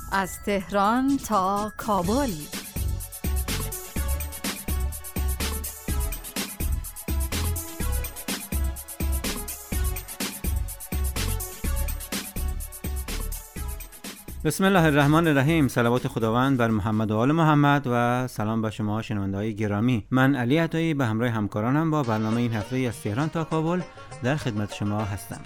از تهران تا کابل. بسم الله الرحمن الرحیم. صلوات خداوند بر محمد و آل محمد و سلام به شما شنونده‌های گرامی. من علی عطایی به همراه همکارانم با برنامه این هفته از تهران تا کابل در خدمت شما هستم.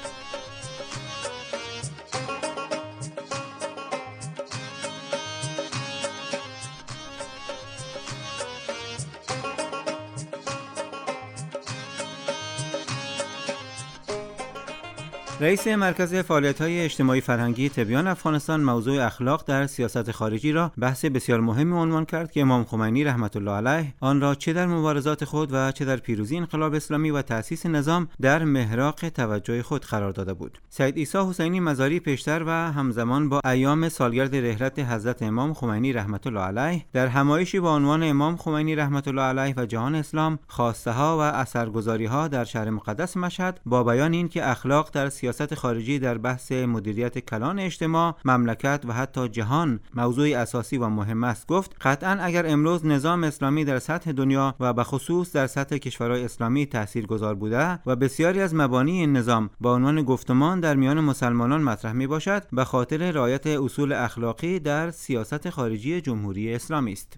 رئیس مرکز فعالیت‌های اجتماعی فرهنگی تبیان افغانستان موضوع اخلاق در سیاست خارجی را بحث بسیار مهمی عنوان کرد که امام خمینی رحمت الله علیه آن را چه در مبارزات خود و چه در پیروزی انقلاب اسلامی و تأسیس نظام در محراق توجه خود قرار داده بود. سید عیسی حسینی مزاری پیشتر و همزمان با ایام سالگرد رحلت حضرت امام خمینی رحمت الله علیه در همایشی با عنوان امام خمینی رحمت الله علیه و جهان اسلام خواسته‌ها و اثرگذاری‌ها در شهر مقدس مشهد با بیان این که اخلاق در سیاست خارجی در بحث مدیریت کلان اجتماع، مملکت و حتی جهان موضوع اساسی و مهم است گفت قطعاً اگر امروز نظام اسلامی در سطح دنیا و به خصوص در سطح کشورهای اسلامی تاثیرگذار بوده و بسیاری از مبانی این نظام با عنوان گفتمان در میان مسلمانان مطرح می باشد به خاطر رعایت اصول اخلاقی در سیاست خارجی جمهوری اسلامی است.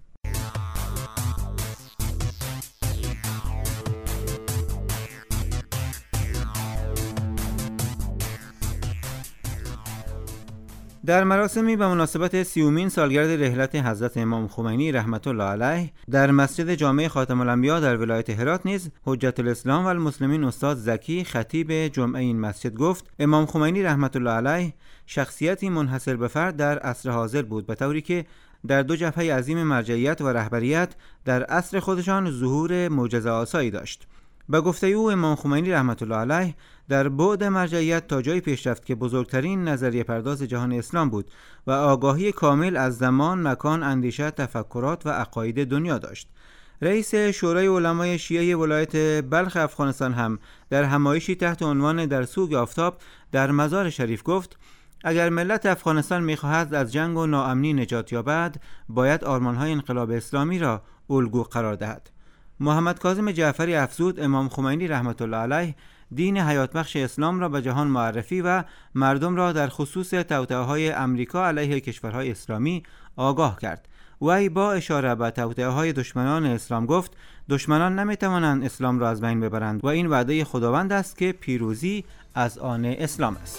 در مراسمی به مناسبت 30مین سالگرد رحلت حضرت امام خمینی رحمت الله علیه در مسجد جامع خاتم الانبیا در ولایت هرات نیز حجت الاسلام و المسلمین استاد زکی خطیب جمعه این مسجد گفت امام خمینی رحمت الله علیه شخصیتی منحصر به فرد در عصر حاضر بود، به طوری که در دو جبهه عظیم مرجعیت و رهبریت در عصر خودشان ظهور معجزه‌آسایی داشت. به گفته او امام خمینی رحمت الله علیه در بعد مرجعیت تا جایی پیش رفت که بزرگترین نظریه پرداز جهان اسلام بود و آگاهی کامل از زمان، مکان، اندیشه، تفکرات و عقاید دنیا داشت. رئیس شورای علمای شیعه ولایت بلخ افغانستان هم در همایشی تحت عنوان در سوگ آفتاب در مزار شریف گفت اگر ملت افغانستان می‌خواهد از جنگ و ناامنی نجات یابد باید آرمان‌های انقلاب اسلامی را الگو قرار دهد. محمد کاظم جعفری افزود امام خمینی رحمت الله علیه دین حیات بخش اسلام را به جهان معرفی و مردم را در خصوص توطئه‌های امریکا علیه کشورهای اسلامی آگاه کرد. وی با اشاره به توطئه‌های دشمنان اسلام گفت دشمنان نمی‌توانند اسلام را از بین ببرند و این وعده خداوند است که پیروزی از آن اسلام است.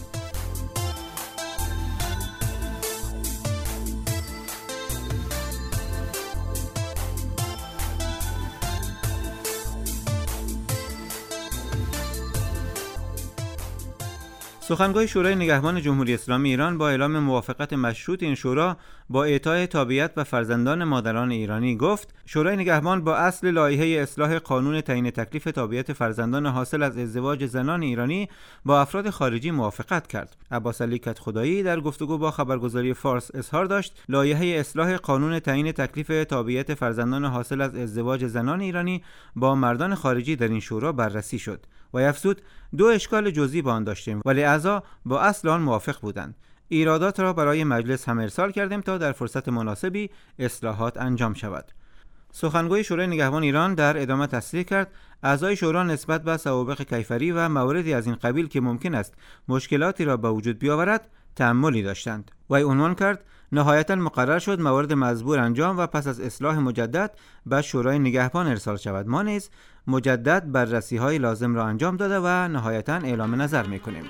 سخنگوی شورای نگهبان جمهوری اسلامی ایران با اعلام موافقت مشروط این شورا با اعطای تابعیت به فرزندان مادران ایرانی گفت شورای نگهبان با اصل لایحه اصلاح قانون تعیین تکلیف تابعیت فرزندان حاصل از ازدواج زنان ایرانی با افراد خارجی موافقت کرد. عباس علی کدخدایی در گفتگو با خبرگزاری فارس اظهار داشت لایحه اصلاح قانون تعیین تکلیف تابعیت فرزندان حاصل از ازدواج زنان ایرانی با مردان خارجی در این شورا بررسی شد و افزود دو اشکال جزئی با آن داشتیم ولی اعضا با اصل آن موافق بودند. ایرادات را برای مجلس هم ارسال کردیم تا در فرصت مناسبی اصلاحات انجام شود. سخنگوی شورای نگهبان ایران در ادامه تصریح کرد اعضای شورا نسبت به سوابق کیفری و مواردی از این قبیل که ممکن است مشکلاتی را به وجود بیاورد تأملی داشتند. وی عنوان کرد نهایتاً مقرر شد موارد مزبور انجام و پس از اصلاح مجدد به شورای نگهبان ارسال شود. ما نیز مجدد بررسی‌های لازم را انجام داده و نهایتاً اعلام نظر می‌کنیم.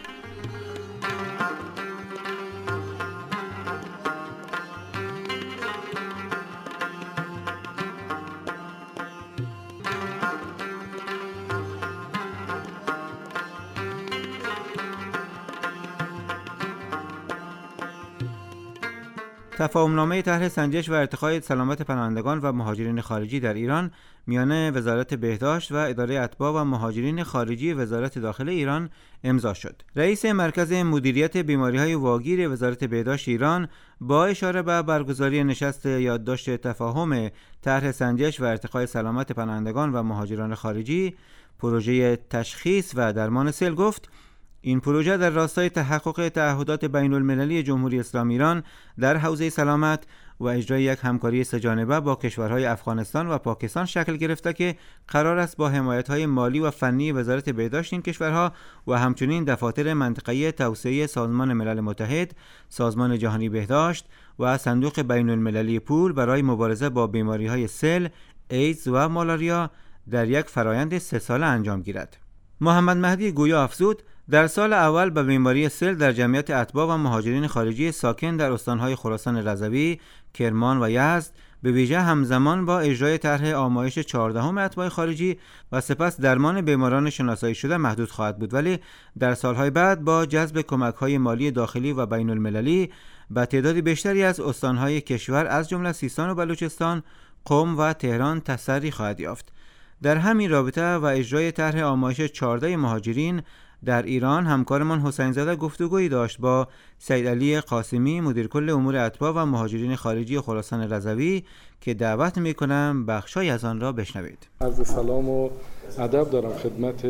تفاهمنامه طرح سنجش و ارتقای سلامت پناهندگان و مهاجرین خارجی در ایران میان وزارت بهداشت و اداره اتباع و مهاجرین خارجی وزارت داخله ایران امضا شد. رئیس مرکز مدیریت بیماری‌های واگیر وزارت بهداشت ایران با اشاره به برگزاری نشست یادداشت تفاهم طرح سنجش و ارتقای سلامت پناهندگان و مهاجران خارجی، پروژه تشخیص و درمان سل گفت این پروژه در راستای تحقق تعهدات بین‌المللی جمهوری اسلامی ایران در حوزه سلامت و اجرای یک همکاری سه‌جانبه با کشورهای افغانستان و پاکستان شکل گرفته که قرار است با حمایت‌های مالی و فنی وزارت بهداشت این کشورها و همچنین دفاتر منطقه‌ای توسعه سازمان ملل متحد، سازمان جهانی بهداشت و صندوق بین‌المللی پول برای مبارزه با بیماری‌های سل، ایدز و مالاریا در یک فرایند 3 ساله انجام گیرد. محمد مهدی گویا افزود در سال اول به بیماری سل در جمعیت اتباع و مهاجرین خارجی ساکن در استانهای خراسان رضوی، کرمان و یزد به ویژه همزمان با اجرای طرح آمایش 14 اتباع خارجی و سپس درمان بیماران شناسایی شده محدود خواهد بود، ولی در سالهای بعد با جذب کمک‌های مالی داخلی و بین‌المللی به تعداد بیشتری از استانهای کشور از جمله سیستان و بلوچستان، قم و تهران تسری خواهد یافت. در همین رابطه و اجرای طرح آمایش 14 مهاجرین در ایران همکارمان حسین زاده گفتگویی داشت با سید علی قاسمی مدیر کل امور اتباع و مهاجرین خارجی خراسان رضوی که دعوت میکنم بخشای از آن را بشنوید. عرض سلام و ادب دارم خدمت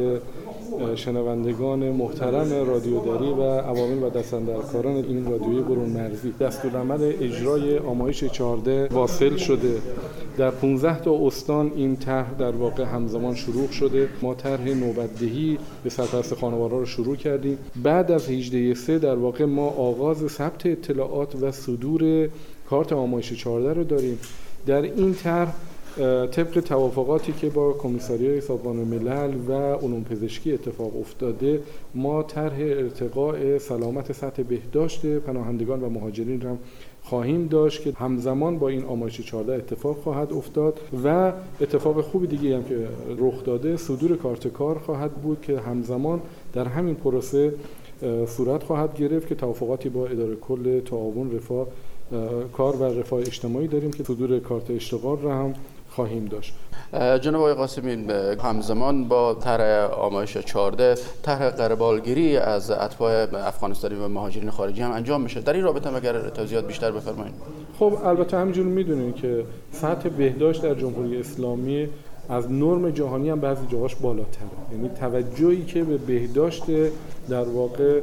شنوندگان محترم رادیو دری و عوامل و دستاندرکاران این رادیوی برون مرزی. دستورالعمل اجرای آمایش 14 واصل شده. در 15 تا استان این طرح در واقع همزمان شروع شده. ما طرح نوبت‌دهی به سرپرست خانوارها رو شروع کردیم. بعد از 18/3 در واقع ما آغاز ثبت اطلاعات و صدور کارت آمایش 14 رو داریم. در این طرح طبق توافقاتی که با کمیساریای سازمان ملل و علوم پزشکی اتفاق افتاده، ما طرح ارتقاء سلامت سطح بهداشت پناهندگان و مهاجرین را خواهیم داشت که همزمان با این آمایش 14 اتفاق خواهد افتاد و اتفاق خوبی دیگه هم که رخ داده صدور کارت کار خواهد بود که همزمان در همین پروسه صورت خواهد گرفت که توافقاتی با اداره کل تعاون رفاه کار و رفاه اجتماعی داریم که صدور کارت اشتغال را هم خواهیم داشت. جناب آقای قاسمی، همزمان با طرح آمایش 14 طرح قربالگیری از اتباع افغانستانی و مهاجرین خارجی هم انجام میشه. در این رابطه اگر توضیحات بیشتر بفرمایید. خب البته همینجور میدونید که سطح بهداشت در جمهوری اسلامی از نرم جهانی هم بعضی جاهاش بالاتره. یعنی توجهی که به بهداشت در واقع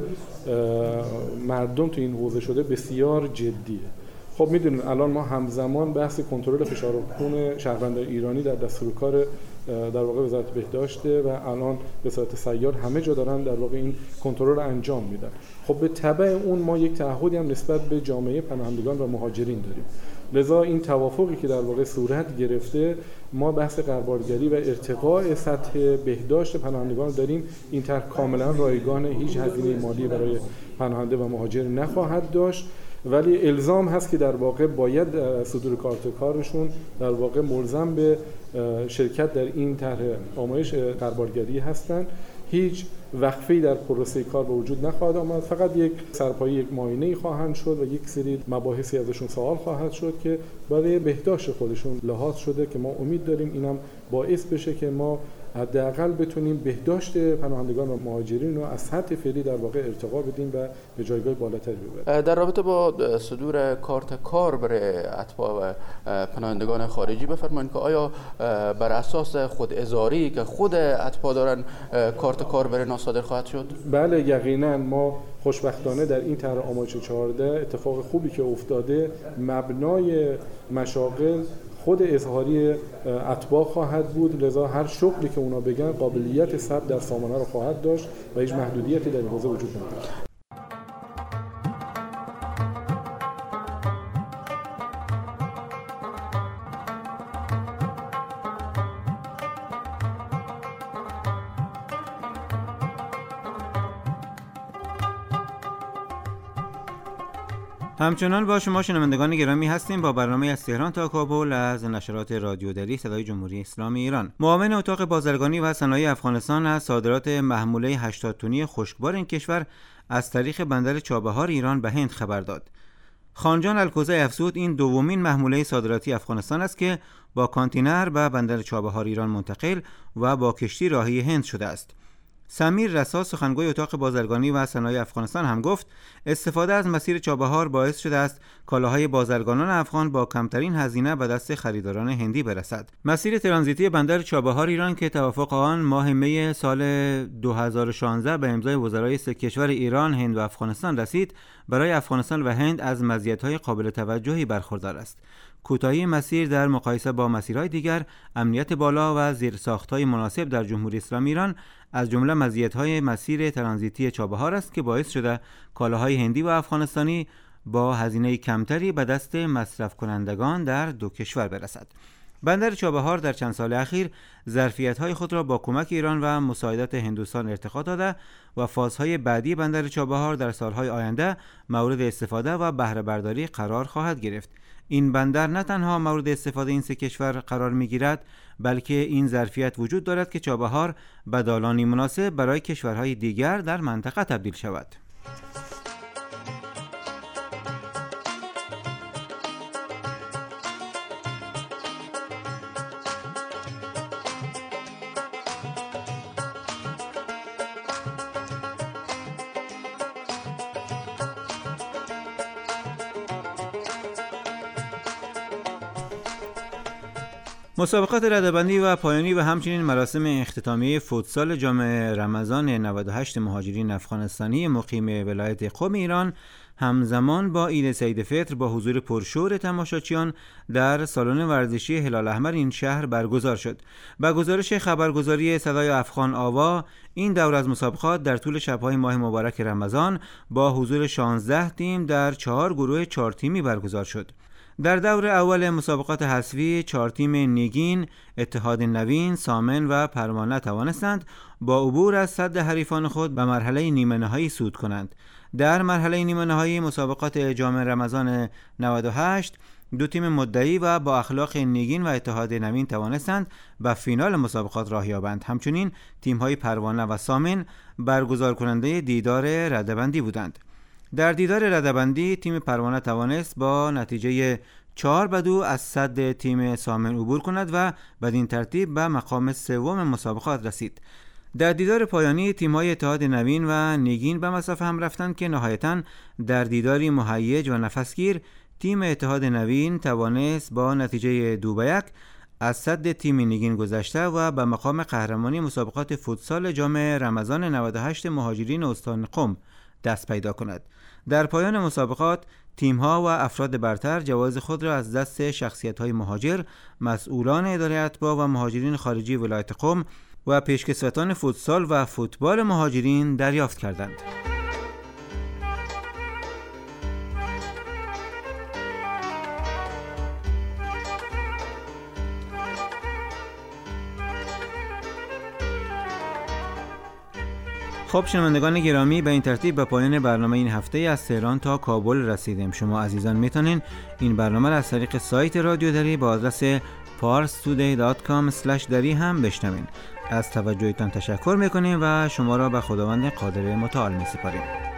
مردم تو این حوزه شده بسیار جدیه. خب میدونید الان ما همزمان بحث کنترل فشار خون شهروندان ایرانی در دستورکار در واقع وزارت بهداشته و الان به صورت سیار همه جا دارن در واقع این کنترل رو انجام میدن. خب به تبع اون ما یک تعهدی هم نسبت به جامعه پناهندگان و مهاجرین داریم. لذا این توافقی که در واقع صورت گرفته، ما بحث قربالگری و ارتقاء سطح بهداشت پناهندگان داریم. این طرح کاملا رایگان، هیچ هزینه مالی برای پناهنده و مهاجر نخواهد داشت، ولی الزام هست که در واقع باید صدور کارت کارشون در واقع ملزم به شرکت در این طرح آمایش قربالگری هستند. هیچ وقفه‌ای در پروسه کار به وجود نخواهد آمد، فقط یک سرپایی، یک معاینه‌ای خواهند شد و یک سری مباحثی ازشون سوال خواهد شد که برای بهداشت خودشون لحاظ شده که ما امید داریم اینم باعث بشه که ما حداقل بتونیم بهداشت پناهندگان و مهاجرین رو از سطح فعلی در واقع ارتقا بدیم و به جایگاه بالاتری ببریم. در رابطه با صدور کارت کار برای اتباع و پناهندگان خارجی بفرمایید که آیا بر اساس خود ازاری که خود اتباع دارن کارت کار برای اینا صادر خواهد شد؟ بله یقینا. ما خوشبختانه در این طرح آمایش 14 اتفاق خوبی که افتاده، مبنای مشاغل خود اظهاری اتباع خواهد بود، لذا هر شغلی که اونا بگن قابلیت ثبت در سامانه رو خواهد داشت و هیچ محدودیتی در این حوزه وجود ندارد. همچنان با شما شنوندگان گرامی هستیم با برنامه از تهران تا کابل از نشرات رادیو دری صدای جمهوری اسلامی ایران. معاون اتاق بازرگانی و صنایع افغانستان از صادرات محموله 80 تنی خشکبار این کشور از طریق بندر چابهار ایران به هند خبر داد. خانجان الکوزی افزود این دومین محموله صادراتی افغانستان است که با کانتینر به بندر چابهار ایران منتقل و با کشتی راهی هند شده است. سمیر رسا سخنگوی اتاق بازرگانی و صنایع افغانستان هم گفت استفاده از مسیر چابهار باعث شده است کالاهای بازرگانان افغان با کمترین هزینه به دست خریداران هندی برسد. مسیر ترانزیتی بندر چابهار ایران که توافق آن ماه می سال 2016 به امضای وزرای سه کشور ایران، هند و افغانستان رسید، برای افغانستان و هند از مزیت‌های قابل توجهی برخوردار است. کوتاهی مسیر در مقایسه با مسیرهای دیگر، امنیت بالا و زیرساخت‌های مناسب در جمهوری اسلامی ایران از جمله مزیت‌های مسیر ترانزیتی چابهار است که باعث شده کالاهای هندی و افغانستانی با هزینه کمتری به دست مصرف کنندگان در دو کشور برسد. بندر چابهار در چند سال اخیر ظرفیت‌های خود را با کمک ایران و مساعدت هندوستان ارتقا داده و فازهای بعدی بندر چابهار در سالهای آینده مورد استفاده و بهره برداری قرار خواهد گرفت. این بندر نه تنها مورد استفاده این سه کشور قرار می‌گیرد، بلکه این ظرفیت وجود دارد که چابهار به دالانی مناسب برای کشورهای دیگر در منطقه تبدیل شود. مسابقات رده‌بندی و پایانی و همچنین مراسم اختتامیه فوتسال جام رمضان 98 مهاجرین افغانستانی مقیم ولایت قم ایران همزمان با عید سعید فطر با حضور پرشور تماشاچیان در سالن ورزشی هلال احمر این شهر برگزار شد. با گزارش خبرگزاری صدای افغان آوا، این دور از مسابقات در طول شب‌های ماه مبارک رمضان با حضور 16 تیم در 4 گروه 4 تیمی برگزار شد. در دور اول مسابقات حذفی 4 تیم نیگین، اتحاد نوین، سامن و پروانه توانستند با عبور از سد حریفان خود به مرحله نیمه نهایی صعود کنند. در مرحله نیمه نهایی مسابقات جام رمضان 98 2 تیم مدعی و با اخلاق نیگین و اتحاد نوین توانستند به فینال مسابقات راه یابند. همچنین تیم‌های پروانه و سامن برگزار کننده دیدار رده‌بندی بودند. در دیدار رده‌بندی تیم پروانه توانست با نتیجه 4-2 از سد تیم سامن عبور کند و بدین ترتیب به مقام سوم مسابقات رسید. در دیدار پایانی تیم‌های اتحاد نوین و نیگین به مسافه هم رفتند که نهایتاً در دیداری مهیج و نفسگیر تیم اتحاد نوین توانست با نتیجه 2-1 از سد تیم نیگین گذشته و به مقام قهرمانی مسابقات فوتسال جام رمضان 98 مهاجرین استان قم دست پیدا کند. در پایان مسابقات تیم‌ها و افراد برتر جوایز خود را از دست شخصیت‌های مهاجر، مسئولان اداره اتباع و مهاجرین خارجی ولایت قم و پیشکسوتان فوتسال و فوتبال مهاجرین دریافت کردند. خب شنوندگان گرامی، به این ترتیب به پایان برنامه این هفته از تهران تا کابل رسیدیم. شما عزیزان میتونین این برنامه را از طریق سایت رادیو دری با آدرس parstoday.com/dari هم بشنوین. از توجهتان تشکر میکنیم و شما را به خداوند قادر متعال میسپاریم.